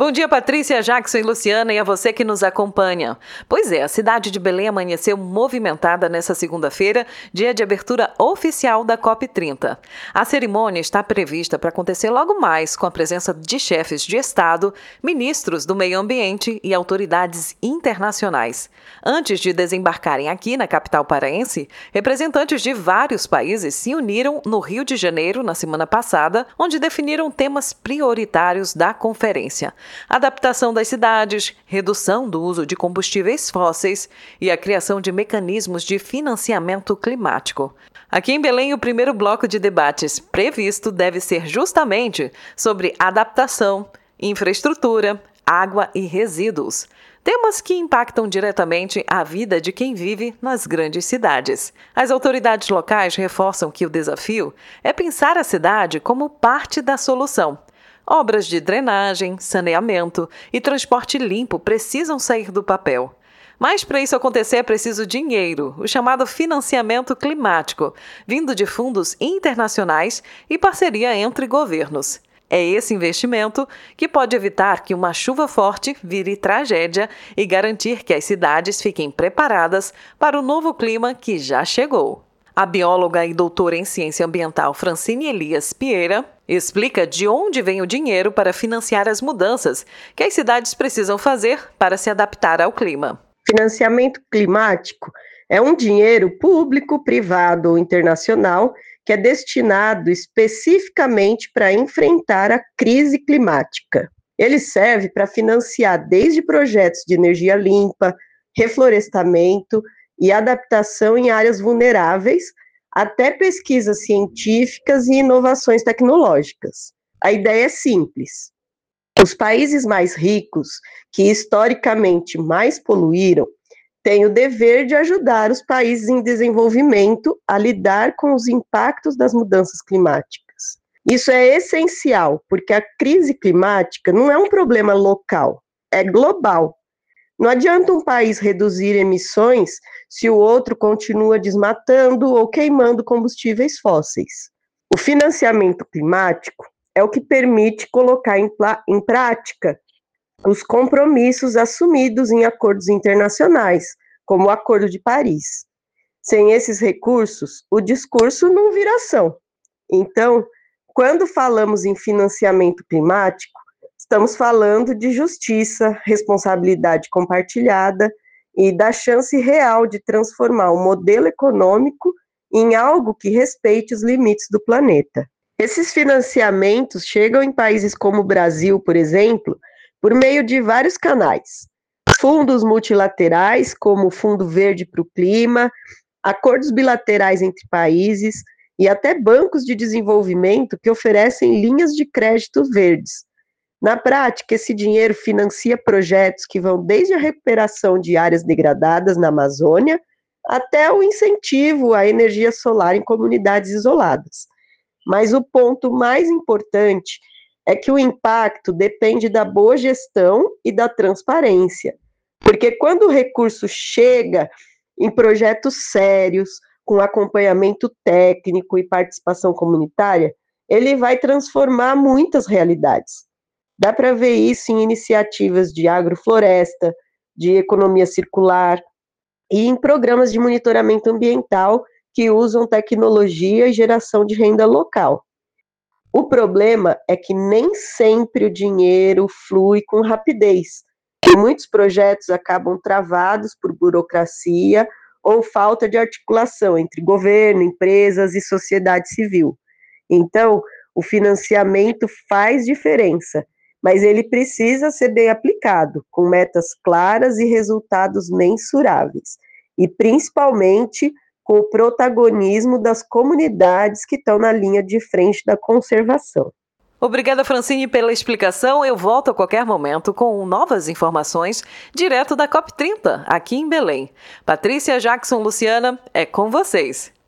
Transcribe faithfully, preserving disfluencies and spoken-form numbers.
Bom dia, Patrícia, Jackson e Luciana, e a você que nos acompanha. Pois é, a cidade de Belém amanheceu movimentada nesta segunda-feira, dia de abertura oficial da COP trinta. A cerimônia está prevista para acontecer logo mais, com a presença de chefes de Estado, ministros do meio ambiente e autoridades internacionais. Antes de desembarcarem aqui na capital paraense, representantes de vários países se uniram no Rio de Janeiro na semana passada, onde definiram temas prioritários da conferência: adaptação das cidades, redução do uso de combustíveis fósseis e a criação de mecanismos de financiamento climático. Aqui em Belém, o primeiro bloco de debates previsto deve ser justamente sobre adaptação, infraestrutura, água e resíduos. Temas que impactam diretamente a vida de quem vive nas grandes cidades. As autoridades locais reforçam que o desafio é pensar a cidade como parte da solução. Obras de drenagem, saneamento e transporte limpo precisam sair do papel. Mas para isso acontecer é preciso dinheiro, o chamado financiamento climático, vindo de fundos internacionais e parceria entre governos. É esse investimento que pode evitar que uma chuva forte vire tragédia e garantir que as cidades fiquem preparadas para o novo clima que já chegou. A bióloga e doutora em ciência ambiental Francine Elias Pieira explica de onde vem o dinheiro para financiar as mudanças que as cidades precisam fazer para se adaptar ao clima. Financiamento climático é um dinheiro público, privado ou internacional que é destinado especificamente para enfrentar a crise climática. Ele serve para financiar desde projetos de energia limpa, reflorestamento e adaptação em áreas vulneráveis, até pesquisas científicas e inovações tecnológicas. A ideia é simples. Os países mais ricos, que historicamente mais poluíram, têm o dever de ajudar os países em desenvolvimento a lidar com os impactos das mudanças climáticas. Isso é essencial, porque a crise climática não é um problema local, é global. Não adianta um país reduzir emissões se o outro continua desmatando ou queimando combustíveis fósseis. O financiamento climático é o que permite colocar em, em prática os compromissos assumidos em acordos internacionais, como o Acordo de Paris. Sem esses recursos, o discurso não vira ação. Então, quando falamos em financiamento climático, estamos falando de justiça, responsabilidade compartilhada e da chance real de transformar o modelo econômico em algo que respeite os limites do planeta. Esses financiamentos chegam em países como o Brasil, por exemplo, por meio de vários canais. Fundos multilaterais, como o Fundo Verde para o Clima, acordos bilaterais entre países e até bancos de desenvolvimento que oferecem linhas de crédito verdes. Na prática, esse dinheiro financia projetos que vão desde a recuperação de áreas degradadas na Amazônia até o incentivo à energia solar em comunidades isoladas. Mas o ponto mais importante é que o impacto depende da boa gestão e da transparência, porque quando o recurso chega em projetos sérios, com acompanhamento técnico e participação comunitária, ele vai transformar muitas realidades. Dá para ver isso em iniciativas de agrofloresta, de economia circular e em programas de monitoramento ambiental que usam tecnologia e geração de renda local. O problema é que nem sempre o dinheiro flui com rapidez, e muitos projetos acabam travados por burocracia ou falta de articulação entre governo, empresas e sociedade civil. Então, o financiamento faz diferença, mas ele precisa ser bem aplicado, com metas claras e resultados mensuráveis, e principalmente com o protagonismo das comunidades que estão na linha de frente da conservação. Obrigada, Francine, pela explicação. Eu volto a qualquer momento com novas informações direto da COP trinta, aqui em Belém. Patrícia, Jackson, Luciana, é com vocês.